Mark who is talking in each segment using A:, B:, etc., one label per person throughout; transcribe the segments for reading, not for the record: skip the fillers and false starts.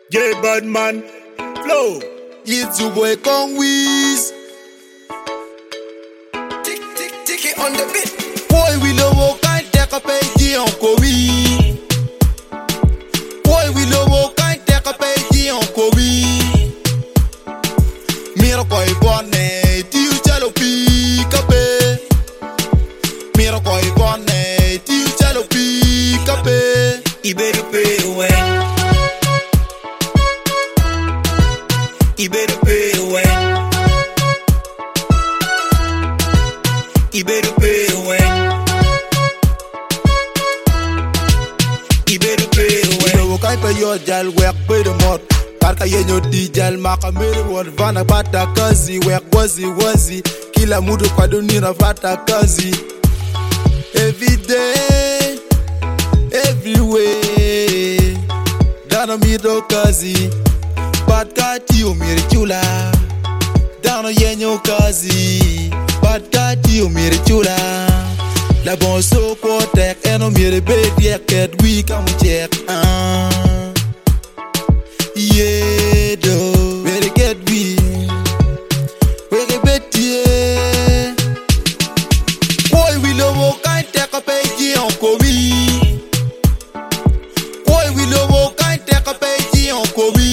A: J Badman Flow.
B: It's your boy Conwiz.
C: Tick it on the beat.
B: Boy, we love all kind take a page on Kobe. Boy, we love all kind take a page on Kobe. Mira koi bonne, tiu chalo picape. Mira koi bonne, tiu chalo picape.
C: Iberu pay away. Iberu pay away. Iberu pay away. Iberu pay away.
B: We know kind pay your jal work pay the mod. Karka yenyo di jal maka mere word vana bata kazi work wazi kila mudu kwa dunia fata kazi. Every day, everywhere. Dana mido kazi. Bad kati umiri chula. Dana yenyo kazi. Bad kati umiri chula. La bon so potek eno mire baby ket we come check. Yeah, do very get we bet yeah. Boy, we love all kind take a page on Kobe. Boy, we love all kind take a page on Kobe.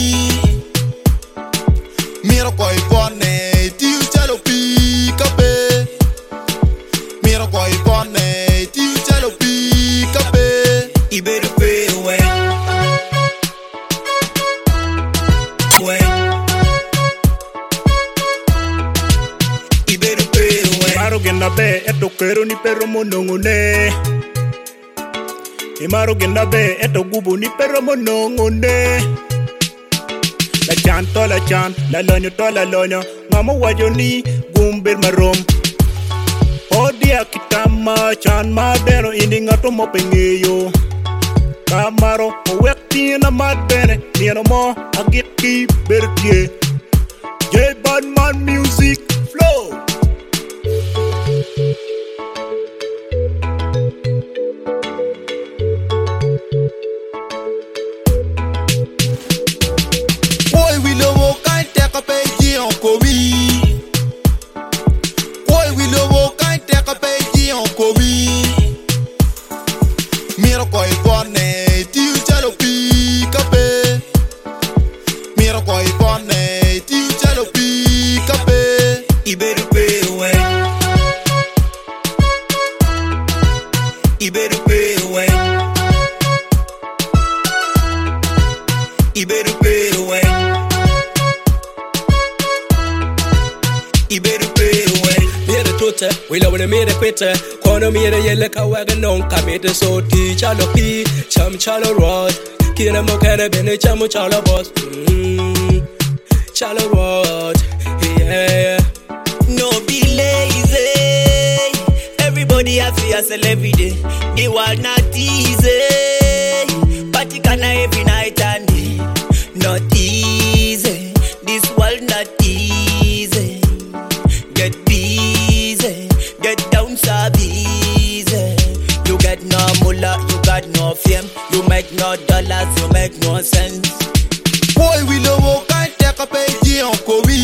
B: Mira koi bonne, tiu chalo picape. Mira koi bonne, tiu chalo picape.
C: Iberu pay away. Iberu pay away.
A: Maro genda be eto kero ni pero monongone. Imaro genda be eto gubu ni pero monongone. La chan to la chan, la lonyo to la lonyo. Mama wajo ni gumbir marom. Odia kitama chan madero indi ngato mopengeyo. Kamaro owekti na madbene nieno mo agit ki bertie. J Badman Music Flow.
B: Boy, we love all kind take a page on Kobe. Boy, we love all kind take a page on Kobe. Mira koi bonne, tiu chalo picape. Mira koi bonne, tiu chalo picape.
C: Iberu pay away. Iberu pay away. Iberu pay away. Iberu pay away.
D: Mire tutte, we love the mire quitte. Kono mire yelle kawaga non kamete so ti chalo pi, cham chalo rod. Kina mo kene bene chamu chalo boss. Chalo rod, yeah.
C: No be lazy. Everybody have to hustle every day. The world not easy. Party kana every night and day. Not easy. This world not easy. Get busy. Get down so busy. You get no mullah, you got no fame. You make no dollars, you make no sense.
B: Boy, we love all kind take a page on Kobe.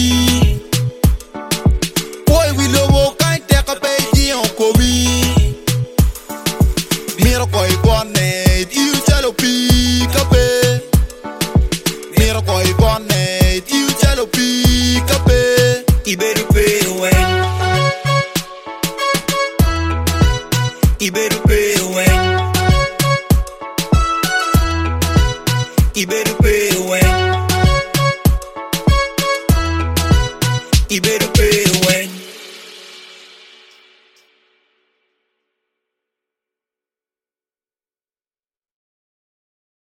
B: Boy, we love all kind take a page on Kobe. Mira koi bonne, tiu chalo picape. Mira koi bonne, tiu chalo picape.
C: Iberu pay away. Iberu pay away. Iberu pay away. Iberu